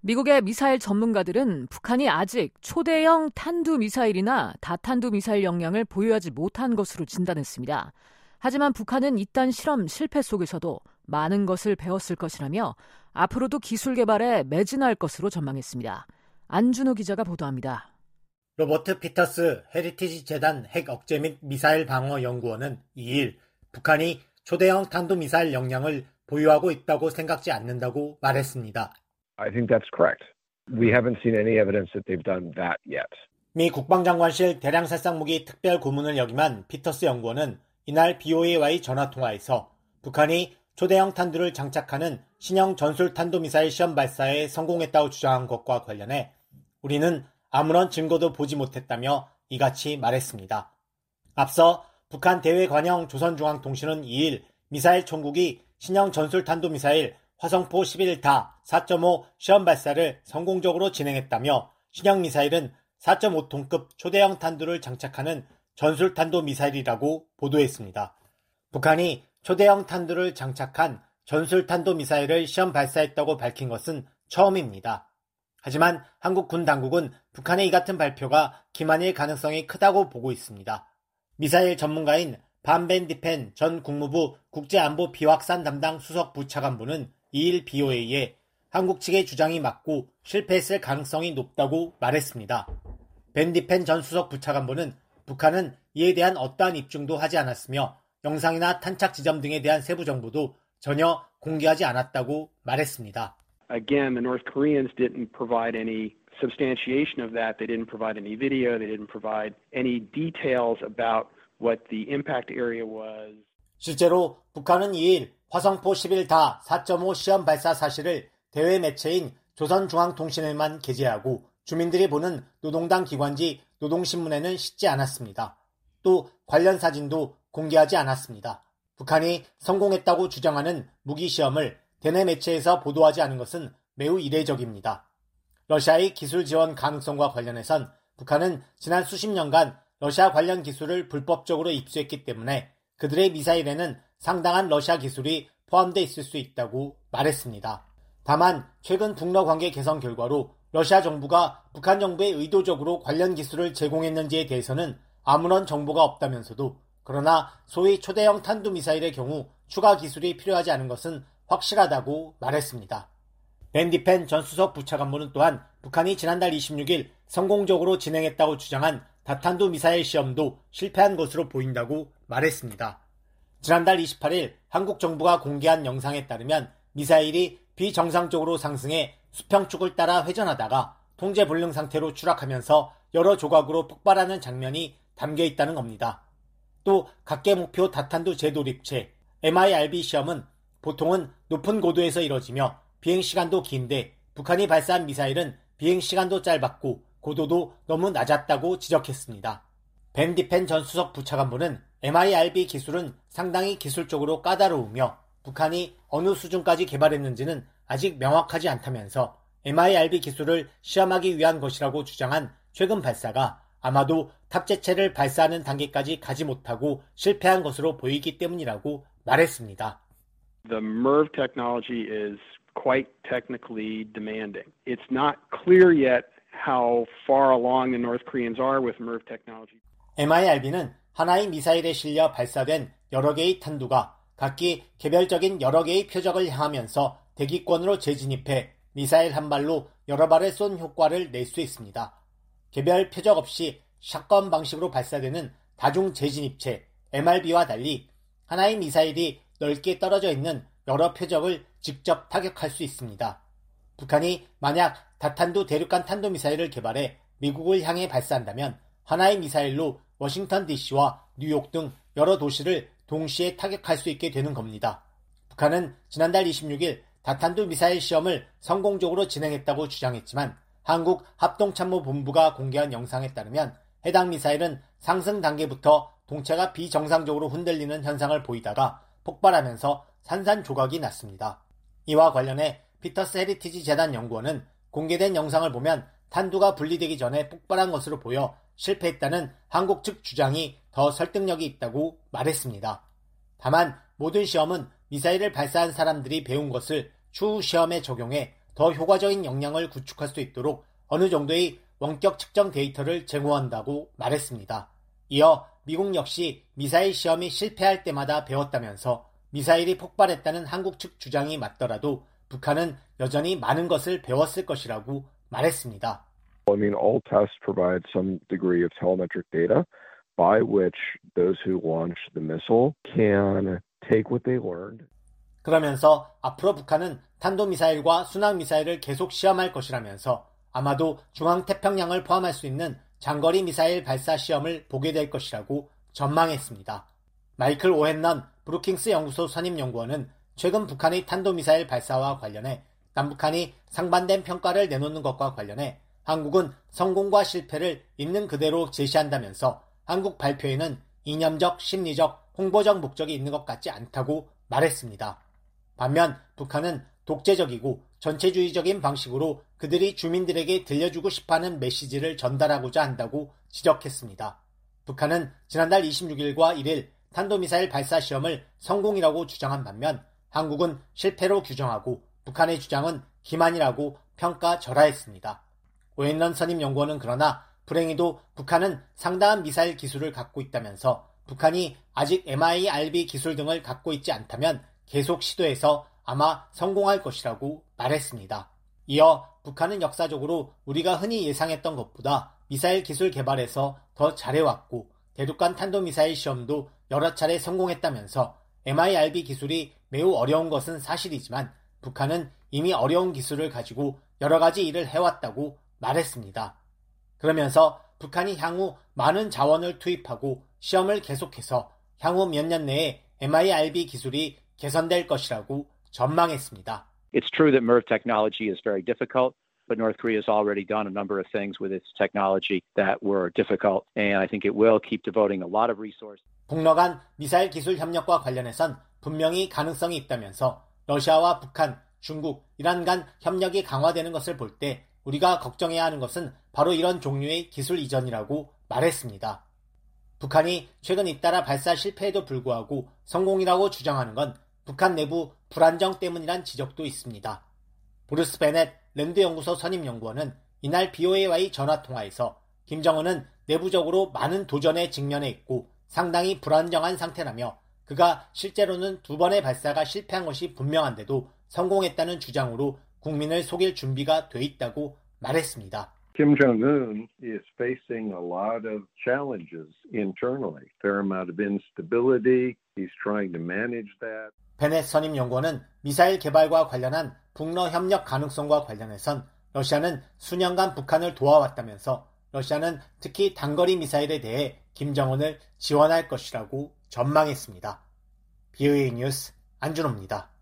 미국의 미사일 전문가들은 북한이 아직 초대형 탄두미사일이나 다탄두미사일 역량을 보유하지 못한 것으로 진단했습니다. 하지만 북한은 이딴 실험 실패 속에서도 많은 것을 배웠을 것이라며 앞으로도 기술 개발에 매진할 것으로 전망했습니다. 안준호 기자가 보도합니다. 로버트 피터스 헤리티지 재단 핵 억제 및 미사일 방어 연구원은 2일 북한이 초대형 탄도미사일 역량을 보유하고 있다고 생각지 않는다고 말했습니다. I think that's correct. We haven't seen any evidence that they've done that yet. 미 국방장관실 대량살상무기 특별 고문을 역임한 피터스 연구원은 이날 BOA와의 전화통화에서 북한이 초대형 탄두를 장착하는 신형 전술탄도미사일 시험 발사에 성공했다고 주장한 것과 관련해 우리는 아무런 증거도 보지 못했다며 이같이 말했습니다. 앞서 북한 대외관영 조선중앙통신은 2일 미사일 총국이 신형 전술탄도미사일 화성포 11타 4.5 시험 발사를 성공적으로 진행했다며 신형 미사일은 4.5톤급 초대형 탄두를 장착하는 전술탄도미사일이라고 보도했습니다. 북한이 초대형 탄두를 장착한 전술탄도미사일을 시험 발사했다고 밝힌 것은 처음입니다. 하지만 한국 군 당국은 북한의 이 같은 발표가 기만일 가능성이 크다고 보고 있습니다. 미사일 전문가인 반벤디펜 전 국무부 국제안보 비확산 담당 수석 부차관보는 2일 BOA에 한국 측의 주장이 맞고 실패했을 가능성이 높다고 말했습니다. 벤디펜 전 수석 부차관보는 북한은 이에 대한 어떠한 입증도 하지 않았으며 영상이나 탄착 지점 등에 대한 세부 정보도 전혀 공개하지 않았다고 말했습니다. Again, the North Koreans didn't provide any substantiation of that. They didn't provide any video. They didn't provide any details about what the impact area was. 실제로 북한은 2일 화성포 11다 4.5 시험 발사 사실을 대외 매체인 조선중앙통신에만 게재하고 주민들이 보는 노동당 기관지 노동신문에는 싣지 않았습니다. 또 관련 사진도 공개하지 않았습니다. 북한이 성공했다고 주장하는 무기시험을 대내 매체에서 보도하지 않은 것은 매우 이례적입니다. 러시아의 기술 지원 가능성과 관련해선 북한은 지난 수십 년간 러시아 관련 기술을 불법적으로 입수했기 때문에 그들의 미사일에는 상당한 러시아 기술이 포함되어 있을 수 있다고 말했습니다. 다만 최근 북러 관계 개선 결과로 러시아 정부가 북한 정부에 의도적으로 관련 기술을 제공했는지에 대해서는 아무런 정보가 없다면서도 그러나 소위 초대형 탄두미사일의 경우 추가 기술이 필요하지 않은 것은 확실하다고 말했습니다. 벤디펜 전 수석 부차관보는 또한 북한이 지난달 26일 성공적으로 진행했다고 주장한 다탄두 미사일 시험도 실패한 것으로 보인다고 말했습니다. 지난달 28일 한국 정부가 공개한 영상에 따르면 미사일이 비정상적으로 상승해 수평축을 따라 회전하다가 통제불능 상태로 추락하면서 여러 조각으로 폭발하는 장면이 담겨 있다는 겁니다. 또 각계 목표 다탄두 재도립체 MIRB 시험은 보통은 높은 고도에서 이뤄지며 비행시간도 긴데 북한이 발사한 미사일은 비행시간도 짧았고 고도도 너무 낮았다고 지적했습니다. 벤디펜 전 수석 부차관보는 MIRB 기술은 상당히 기술적으로 까다로우며 북한이 어느 수준까지 개발했는지는 아직 명확하지 않다면서 MIRB 기술을 시험하기 위한 것이라고 주장한 최근 발사가 아마도 탑재체를 발사하는 단계까지 가지 못하고 실패한 것으로 보이기 때문이라고 말했습니다. The MIRV technology is quite technically demanding. It's not clear yet how far along the North Koreans are with MIRV technology. MIRB는 하나의 미사일에 실려 발사된 여러 개의 탄두가 각기 개별적인 여러 개의 표적을 향하면서 대기권으로 재진입해 미사일 한 발로 여러 발을 쏜 효과를 낼 수 있습니다. 개별 표적 없이 샷건 방식으로 발사되는 다중 재진입체 MRB와 달리 하나의 미사일이 넓게 떨어져 있는 여러 표적을 직접 타격할 수 있습니다. 북한이 만약 다탄두 대륙간 탄도미사일을 개발해 미국을 향해 발사한다면 하나의 미사일로 워싱턴 DC와 뉴욕 등 여러 도시를 동시에 타격할 수 있게 되는 겁니다. 북한은 지난달 26일 다탄두 미사일 시험을 성공적으로 진행했다고 주장했지만 한국 합동참모본부가 공개한 영상에 따르면 해당 미사일은 상승 단계부터 동체가 비정상적으로 흔들리는 현상을 보이다가 폭발하면서 산산조각이 났습니다. 이와 관련해 피터스 헤리티지 재단 연구원은 공개된 영상을 보면 탄두가 분리되기 전에 폭발한 것으로 보여 실패했다는 한국 측 주장이 더 설득력이 있다고 말했습니다. 다만 모든 시험은 미사일을 발사한 사람들이 배운 것을 추후 시험에 적용해 더 효과적인 역량을 구축할 수 있도록 어느 정도의 원격 측정 데이터를 제공한다고 말했습니다. 이어 미국 역시 미사일 시험이 실패할 때마다 배웠다면서 미사일이 폭발했다는 한국 측 주장이 맞더라도 북한은 여전히 많은 것을 배웠을 것이라고 말했습니다. I mean, all tests provide some degree of telemetric data by which those who launch the missile can take what they learned. 그러면서 앞으로 북한은 탄도미사일과 순항미사일을 계속 시험할 것이라면서 아마도 중앙태평양을 포함할 수 있는 장거리 미사일 발사 시험을 보게 될 것이라고 전망했습니다. 마이클 오헨넌 브루킹스 연구소 선임연구원은 최근 북한의 탄도미사일 발사와 관련해 남북한이 상반된 평가를 내놓는 것과 관련해 한국은 성공과 실패를 있는 그대로 제시한다면서 한국 발표에는 이념적, 심리적, 홍보적 목적이 있는 것 같지 않다고 말했습니다. 반면 북한은 독재적이고 전체주의적인 방식으로 그들이 주민들에게 들려주고 싶어하는 메시지를 전달하고자 한다고 지적했습니다. 북한은 지난달 26일과 1일 탄도미사일 발사 시험을 성공이라고 주장한 반면 한국은 실패로 규정하고 북한의 주장은 기만이라고 평가절하했습니다. 오헨런 선임연구원은 그러나 불행히도 북한은 상당한 미사일 기술을 갖고 있다면서 북한이 아직 MIRB 기술 등을 갖고 있지 않다면 계속 시도해서 아마 성공할 것이라고 말했습니다. 이어 북한은 역사적으로 우리가 흔히 예상했던 것보다 미사일 기술 개발에서 더 잘해왔고 대륙간 탄도미사일 시험도 여러 차례 성공했다면서 MIRB 기술이 매우 어려운 것은 사실이지만 북한은 이미 어려운 기술을 가지고 여러 가지 일을 해왔다고 말했습니다. 그러면서 북한이 향후 많은 자원을 투입하고 시험을 계속해서 향후 몇 년 내에 MIRB 기술이 개선될 것이라고 전망했습니다. It's true that MIRV technology is very difficult, but North Korea has already done a number of things with its technology that were difficult, and I think it will keep devoting a lot of resources. 북러 간 미사일 기술 협력과 관련해선 분명히 가능성이 있다면서 러시아와 북한, 중국, 이란 간 협력이 강화되는 것을 볼 때 우리가 걱정해야 하는 것은 바로 이런 종류의 기술 이전이라고 말했습니다. 북한이 최근 잇따라 발사 실패에도 불구하고 성공이라고 주장하는 건 북한 내부 불안정 때문이란 지적도 있습니다. 브루스 베넷 랜드연구소 선임연구원은 이날 BOA와의 전화통화에서 김정은은 내부적으로 많은 도전에 직면해 있고 상당히 불안정한 상태라며 그가 실제로는 2번의 발사가 실패한 것이 분명한데도 성공했다는 주장으로 국민을 속일 준비가 돼 있다고 말했습니다. Kim Jong-un is facing a lot of challenges internally. Fair amount of instability. He's trying to manage that. 베넷 선임연구원은 미사일 개발과 관련한 북러 협력 가능성과 관련해선 러시아는 수년간 북한을 도와왔다면서 러시아는 특히 단거리 미사일에 대해 김정은을 지원할 것이라고 전망했습니다. BOA 뉴스 안준호입니다.